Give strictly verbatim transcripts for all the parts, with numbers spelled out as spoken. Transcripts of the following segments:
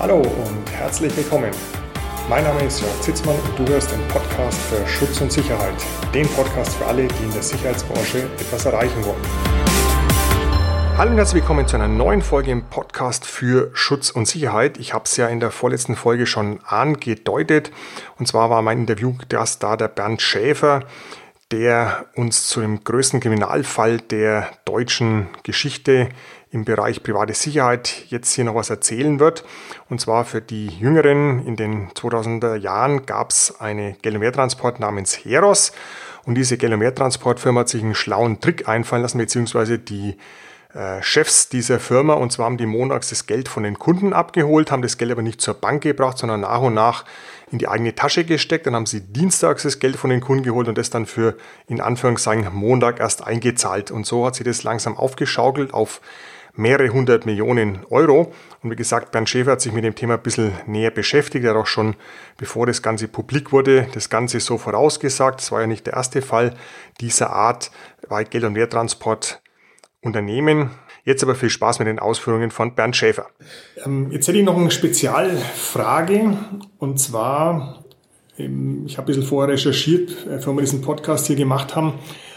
Hallo und herzlich willkommen. Mein Name ist Jörg Zitzmann und du hörst den Podcast für Schutz und Sicherheit. Den Podcast für alle, die in der Sicherheitsbranche etwas erreichen wollen. Hallo und herzlich willkommen zu einer neuen Folge im Podcast für Schutz und Sicherheit. Ich habe es ja in der vorletzten Folge schon angedeutet. Und zwar war mein Interviewgast da der Bernd Schäfer, der uns zu dem größten Kriminalfall der deutschen Geschichte im Bereich private Sicherheit jetzt hier noch was erzählen wird. Und zwar für die Jüngeren in den zweitausender Jahren gab es eine Geld- und Werttransport namens Heros. Und diese Geld- und Werttransportfirma hat sich einen schlauen Trick einfallen lassen, beziehungsweise die äh, Chefs dieser Firma. Und zwar haben die montags das Geld von den Kunden abgeholt, haben das Geld aber nicht zur Bank gebracht, sondern nach und nach in die eigene Tasche gesteckt. Dann haben sie dienstags das Geld von den Kunden geholt und das dann für, in Anführungszeichen, Montag erst eingezahlt. Und so hat sich das langsam aufgeschaukelt auf mehrere hundert Millionen Euro. Und wie gesagt, Bernd Schäfer hat sich mit dem Thema ein bisschen näher beschäftigt. Er hat auch schon, bevor das Ganze publik wurde, das Ganze so vorausgesagt. Das war ja nicht der erste Fall dieser Art bei Geld- und Werttransportunternehmen. Jetzt aber viel Spaß mit den Ausführungen von Bernd Schäfer. Ähm, jetzt hätte ich noch eine Spezialfrage. Und zwar, ähm, ich habe ein bisschen vorher recherchiert, bevor wir diesen Podcast hier gemacht haben.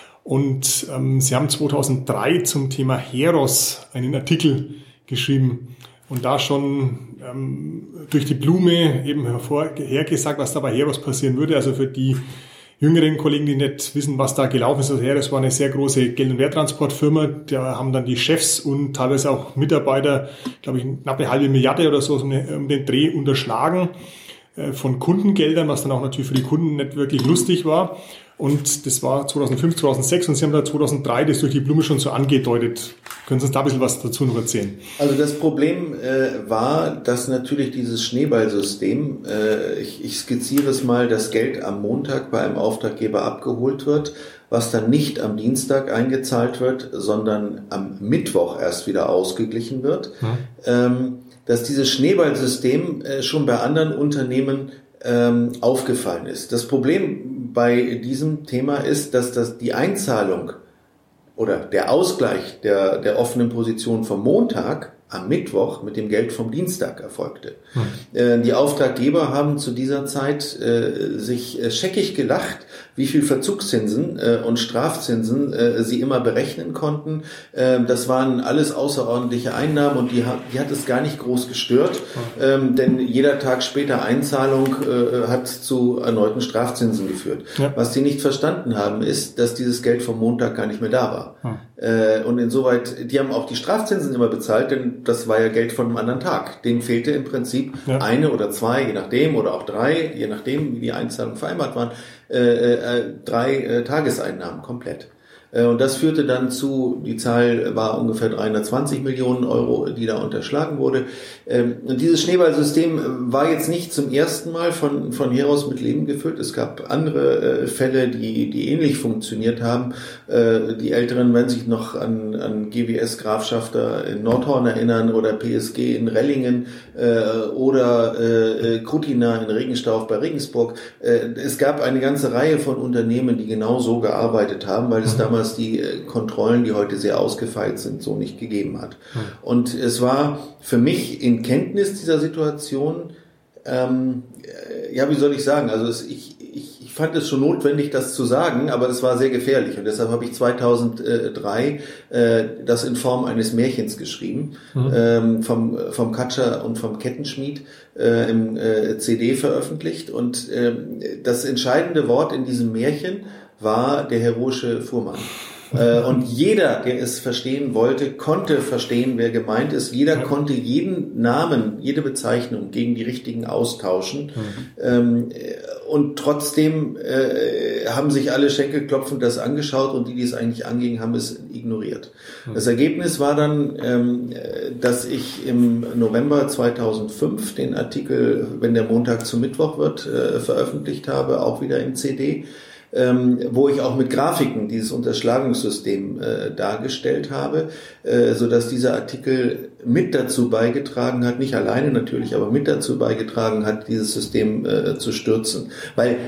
Und ähm, Sie haben zweitausenddrei zum Thema Heros einen Artikel geschrieben und da schon ähm, durch die Blume eben hervorgesagt, was da bei Heros passieren würde. Also für die jüngeren Kollegen, die nicht wissen, was da gelaufen ist. Also Heros war eine sehr große Geld- und Werttransportfirma. Da haben dann die Chefs und teilweise auch Mitarbeiter, glaube ich, knapp eine halbe Milliarde oder so um den Dreh unterschlagen äh, von Kundengeldern, was dann auch natürlich für die Kunden nicht wirklich lustig war. Und das war zweitausendfünf, zweitausendsechs und Sie haben da zweitausenddrei das durch die Blume schon so angedeutet. Können Sie uns da ein bisschen was dazu noch erzählen? Also das Problem äh, war, dass natürlich dieses Schneeballsystem, äh, ich, ich skizziere es mal, das Geld am Montag bei einem Auftraggeber abgeholt wird, was dann nicht am Dienstag eingezahlt wird, sondern am Mittwoch erst wieder ausgeglichen wird. Hm. Ähm, dass dieses Schneeballsystem äh, schon bei anderen Unternehmen ähm, aufgefallen ist. Das Problem bei diesem Thema ist, dass das die Einzahlung oder der Ausgleich der, der offenen Position vom Montag am Mittwoch mit dem Geld vom Dienstag erfolgte. Hm. Äh, die Auftraggeber haben zu dieser Zeit äh, sich äh, scheckig gelacht, wie viel Verzugszinsen äh, und Strafzinsen äh, sie immer berechnen konnten. Äh, das waren alles außerordentliche Einnahmen und die hat, die hat es gar nicht groß gestört, hm. ähm, denn jeder Tag später Einzahlung äh, hat zu erneuten Strafzinsen geführt. Ja. Was sie nicht verstanden haben, ist, dass dieses Geld vom Montag gar nicht mehr da war. Hm. Äh, und insoweit, die haben auch die Strafzinsen immer bezahlt, denn das war ja Geld von einem anderen Tag. Denen fehlte im Prinzip ja. eine oder zwei, je nachdem, oder auch drei, je nachdem, wie die Einzahlungen vereinbart waren, äh, äh, drei äh, Tageseinnahmen komplett. Äh, und das führte dann zu, die Zahl war ungefähr dreihundertzwanzig Millionen Euro, die da unterschlagen wurde. Ähm, und dieses Schneeballsystem war jetzt nicht zum ersten Mal von, von Heros mit Leben gefüllt. Es gab andere äh, Fälle, die, die ähnlich funktioniert haben. Äh, die Älteren werden sich noch an, an G W S Grafschafter in Nordhorn erinnern oder P S G in Rellingen äh, oder äh, Krutina in Regenstauf bei Regensburg. Äh, es gab eine ganze Reihe von Unternehmen, die genau so gearbeitet haben, weil es damals die Kontrollen, die heute sehr ausgefeilt sind, so nicht gegeben hat. Hm. Und es war für mich in Kenntnis dieser Situation, ähm, ja, wie soll ich sagen, also es, ich, ich, ich fand es schon notwendig, das zu sagen, aber es war sehr gefährlich und deshalb habe ich zweitausenddrei äh, das in Form eines Märchens geschrieben, hm. ähm, vom, vom Katscher und vom Kettenschmied äh, im äh, C D veröffentlicht und äh, das entscheidende Wort in diesem Märchen war der heroische Fuhrmann. Und jeder, der es verstehen wollte, konnte verstehen, wer gemeint ist. Jeder konnte jeden Namen, jede Bezeichnung gegen die richtigen austauschen. Mhm. Und trotzdem haben sich alle Schenkelklopfend das angeschaut und die, die es eigentlich anging, haben es ignoriert. Mhm. Das Ergebnis war dann, dass ich im November zweitausendfünf den Artikel "Wenn der Montag zum Mittwoch wird" veröffentlicht habe, auch wieder im C D. Ähm, wo ich auch mit Grafiken dieses Unterschlagungssystem äh, dargestellt habe, äh, so dass dieser Artikel mit dazu beigetragen hat, nicht alleine natürlich, aber mit dazu beigetragen hat, dieses System äh, zu stürzen. Weil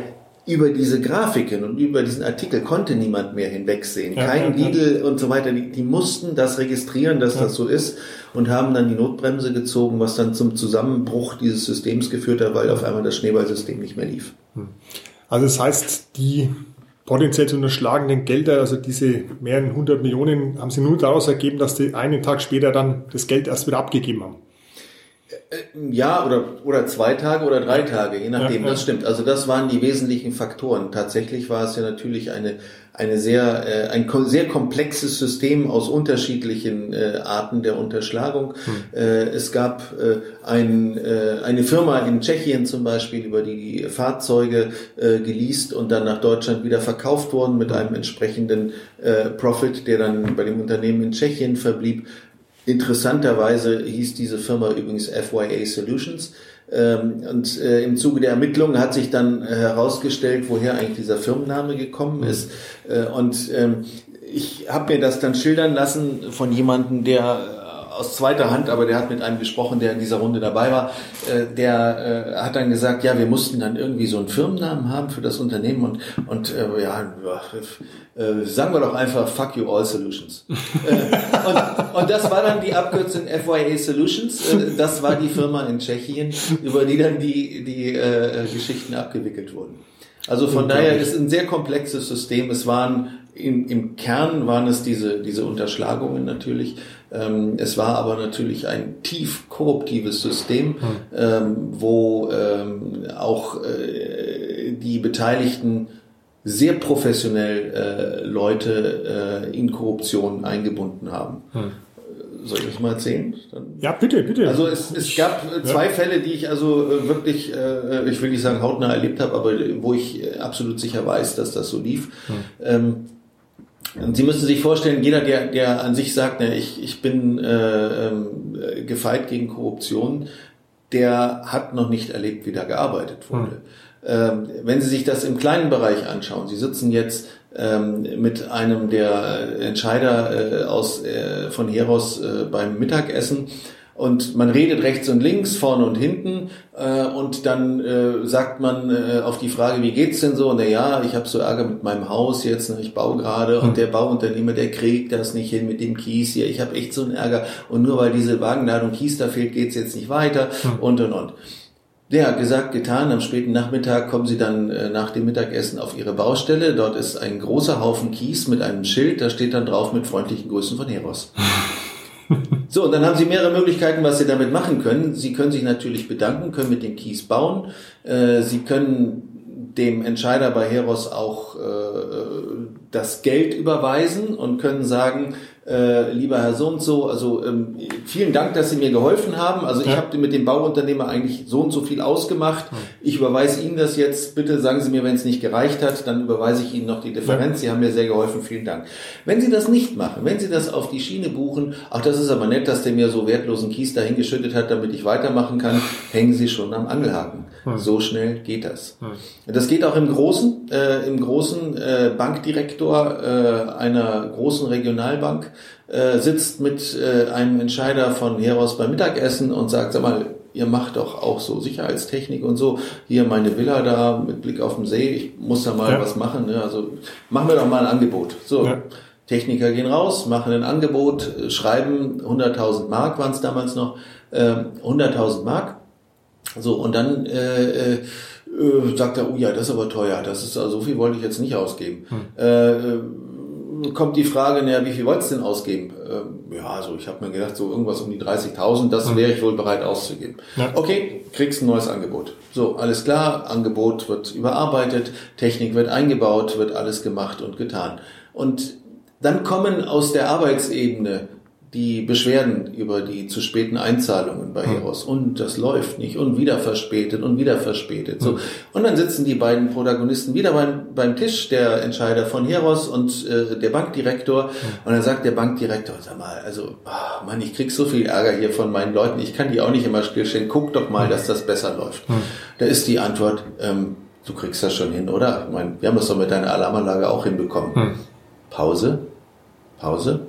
über diese Grafiken und über diesen Artikel konnte niemand mehr hinwegsehen. Ja, Kein ja, Lidl und so weiter. Die, die mussten das registrieren, dass ja. das so ist und haben dann die Notbremse gezogen, was dann zum Zusammenbruch dieses Systems geführt hat, weil auf einmal das Schneeballsystem nicht mehr lief. Also das heißt, die potenziell zu unterschlagenden Gelder, also diese mehreren hundert Millionen, haben sie nur daraus ergeben, dass die einen Tag später dann das Geld erst wieder abgegeben haben. Ja, oder, oder zwei Tage oder drei Tage, je nachdem, ja, ja. das stimmt. Also das waren die wesentlichen Faktoren. Tatsächlich war es ja natürlich eine, eine sehr, äh, ein sehr komplexes System aus unterschiedlichen äh, Arten der Unterschlagung. Hm. Äh, es gab äh, ein, äh, eine Firma in Tschechien zum Beispiel, über die die Fahrzeuge äh, geleast und dann nach Deutschland wieder verkauft wurden mit einem entsprechenden äh, Profit, der dann bei dem Unternehmen in Tschechien verblieb. Interessanterweise hieß diese Firma übrigens F Y A Solutions. Und im Zuge der Ermittlungen hat sich dann herausgestellt, woher eigentlich dieser Firmenname gekommen ist. Und ich habe mir das dann schildern lassen von jemandem, der aus zweiter Hand, aber der hat mit einem gesprochen, der in dieser Runde dabei war, der hat dann gesagt, ja, wir mussten dann irgendwie so einen Firmennamen haben für das Unternehmen und, und ja, sagen wir doch einfach Fuck You All Solutions. und, und das war dann die Abkürzung F Y A Solutions. Das war die Firma in Tschechien, über die dann die, die äh, Geschichten abgewickelt wurden. Also von daher ist ein sehr komplexes System. Es waren im, im Kern waren es diese, diese Unterschlagungen natürlich. Ähm, es war aber natürlich ein tief korruptives System, ähm, wo ähm, auch äh, die Beteiligten sehr professionell äh, Leute äh, in Korruption eingebunden haben. Hm. Soll ich das mal erzählen? Dann ja, bitte, bitte. Also es, es gab zwei ja. Fälle, die ich also wirklich, äh, ich will nicht sagen hautnah erlebt habe, aber wo ich absolut sicher weiß, dass das so lief. Hm. Ähm, und Sie müssen sich vorstellen, jeder, der, der an sich sagt, ne, ich, ich bin äh, äh, gefeit gegen Korruption, der hat noch nicht erlebt, wie da gearbeitet wurde. Hm. Ähm, wenn Sie sich das im kleinen Bereich anschauen, Sie sitzen jetzt ähm, mit einem der Entscheider äh, aus äh, von Heros äh, beim Mittagessen und man redet rechts und links, vorne und hinten äh, und dann äh, sagt man äh, auf die Frage, wie geht's denn so? Na ja, ich habe so Ärger mit meinem Haus jetzt, ne, ich baue gerade und der Bauunternehmer, der kriegt das nicht hin mit dem Kies hier. Ich habe echt so einen Ärger und nur weil diese Wagenladung Kies da fehlt, geht's jetzt nicht weiter und und und. Ja, gesagt, getan. Am späten Nachmittag kommen Sie dann äh, nach dem Mittagessen auf Ihre Baustelle. Dort ist ein großer Haufen Kies mit einem Schild. Da steht dann drauf mit freundlichen Grüßen von Heros. So, und dann haben Sie mehrere Möglichkeiten, was Sie damit machen können. Sie können sich natürlich bedanken, können mit dem Kies bauen. Äh, Sie können dem Entscheider bei Heros auch äh, das Geld überweisen und können sagen, äh, lieber Herr so und so, also ähm, vielen Dank, dass Sie mir geholfen haben. Also ich ja. habe mit dem Bauunternehmer eigentlich so und so viel ausgemacht. Ich überweise Ihnen das jetzt. Bitte sagen Sie mir, wenn es nicht gereicht hat, dann überweise ich Ihnen noch die Differenz. Sie haben mir sehr geholfen. Vielen Dank. Wenn Sie das nicht machen, wenn Sie das auf die Schiene buchen, ach, das ist aber nett, dass der mir so wertlosen Kies dahin geschüttet hat, damit ich weitermachen kann, hängen Sie schon am Angelhaken. Hm. So schnell geht das. Hm. Das geht auch im Großen, äh, im großen äh, Bankdirektor äh, einer großen Regionalbank äh, sitzt mit äh, einem Entscheider von Heros beim Mittagessen und sagt, sag mal, ihr macht doch auch so Sicherheitstechnik und so. Hier meine Villa da mit Blick auf den See, ich muss da mal ja. was machen. Ne? Also machen wir doch mal ein Angebot. So, ja. Techniker gehen raus, machen ein Angebot, schreiben hunderttausend Mark waren es damals noch, äh, hunderttausend Mark. So, und dann äh, äh, sagt er, oh ja, das ist aber teuer, das ist also so viel wollte ich jetzt nicht ausgeben. Hm. Äh, kommt die Frage, naja, wie viel wolltest du denn ausgeben? Äh, ja, also ich habe mir gedacht, so irgendwas um die dreißigtausend, das wäre ich wohl bereit auszugeben. Ja. Okay, kriegst ein neues Angebot. So, alles klar, Angebot wird überarbeitet, Technik wird eingebaut, wird alles gemacht und getan. Und dann kommen aus der Arbeitsebene die Beschwerden über die zu späten Einzahlungen bei Heros und das läuft nicht und wieder verspätet und wieder verspätet. So. Und dann sitzen die beiden Protagonisten wieder beim, beim Tisch, der Entscheider von Heros und äh, der Bankdirektor. Und dann sagt der Bankdirektor, sag mal, also oh Mann, ich krieg so viel Ärger hier von meinen Leuten, ich kann die auch nicht immer stillstellen, guck doch mal, dass das besser läuft. Da ist die Antwort, ähm, du kriegst das schon hin, oder? Ich meine, wir haben das doch mit deiner Alarmanlage auch hinbekommen. Pause, Pause.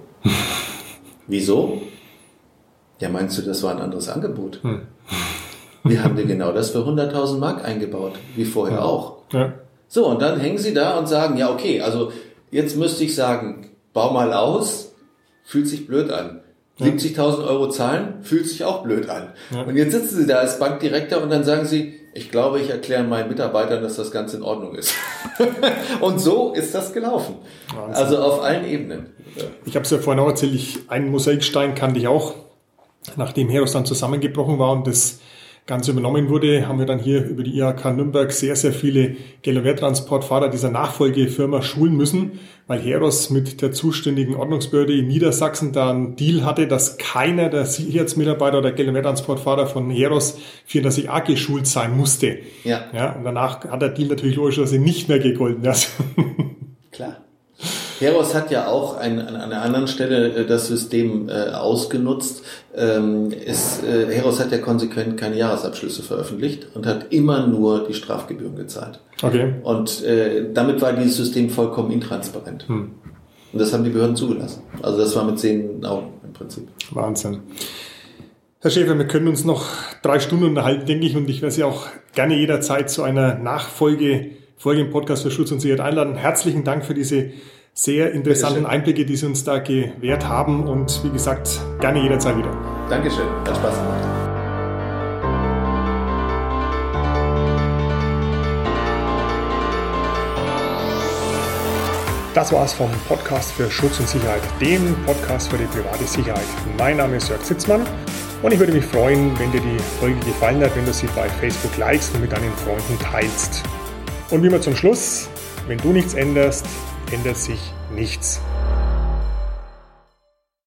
Wieso? Ja, meinst du, das war ein anderes Angebot? Hm. Wir haben dir genau das für hunderttausend Mark eingebaut, wie vorher ja. auch. Ja. So, und dann hängen sie da und sagen, ja okay, also jetzt müsste ich sagen, bau mal aus, fühlt sich blöd an. siebzigtausend Euro zahlen, fühlt sich auch blöd an. Ja. Und jetzt sitzen sie da als Bankdirektor und dann sagen sie, ich glaube, ich erkläre meinen Mitarbeitern, dass das Ganze in Ordnung ist. Und so ist das gelaufen. Wahnsinn. Also auf allen Ebenen. Ich habe es ja vorhin auch erzählt, ich, einen Mosaikstein kannte ich auch. Nachdem Heros dann zusammengebrochen war und das Ganze übernommen wurde, haben wir dann hier über die I H K Nürnberg sehr, sehr viele Geld- und Werttransportfahrer dieser Nachfolgefirma schulen müssen, weil Heros mit der zuständigen Ordnungsbehörde in Niedersachsen da einen Deal hatte, dass keiner der Sicherheitsmitarbeiter oder Geld- und Werttransportfahrer von Heros vierunddreißig a geschult sein musste. Ja. Ja. Und danach hat der Deal natürlich logischerweise nicht mehr gegolten. Also klar. Heros hat ja auch ein, an einer anderen Stelle das System äh, ausgenutzt. Ähm, ist, äh, Heros hat ja konsequent keine Jahresabschlüsse veröffentlicht und hat immer nur die Strafgebühren gezahlt. Okay. Und äh, damit war dieses System vollkommen intransparent. Hm. Und das haben die Behörden zugelassen. Also das war mit sehenden Augen im Prinzip. Wahnsinn. Herr Schäfer, wir können uns noch drei Stunden unterhalten, denke ich, und ich werde Sie auch gerne jederzeit zu einer Nachfolge, Folge im Podcast für Schutz und Sicherheit einladen. Herzlichen Dank für diese sehr interessanten Einblicke, die Sie uns da gewährt haben und wie gesagt, gerne jederzeit wieder. Dankeschön, hat Spaß gemacht. Das war's vom Podcast für Schutz und Sicherheit, dem Podcast für die private Sicherheit. Mein Name ist Jörg Zitzmann und ich würde mich freuen, wenn dir die Folge gefallen hat, wenn du sie bei Facebook likest und mit deinen Freunden teilst. Und wie immer zum Schluss, wenn du nichts änderst, ändert sich nichts.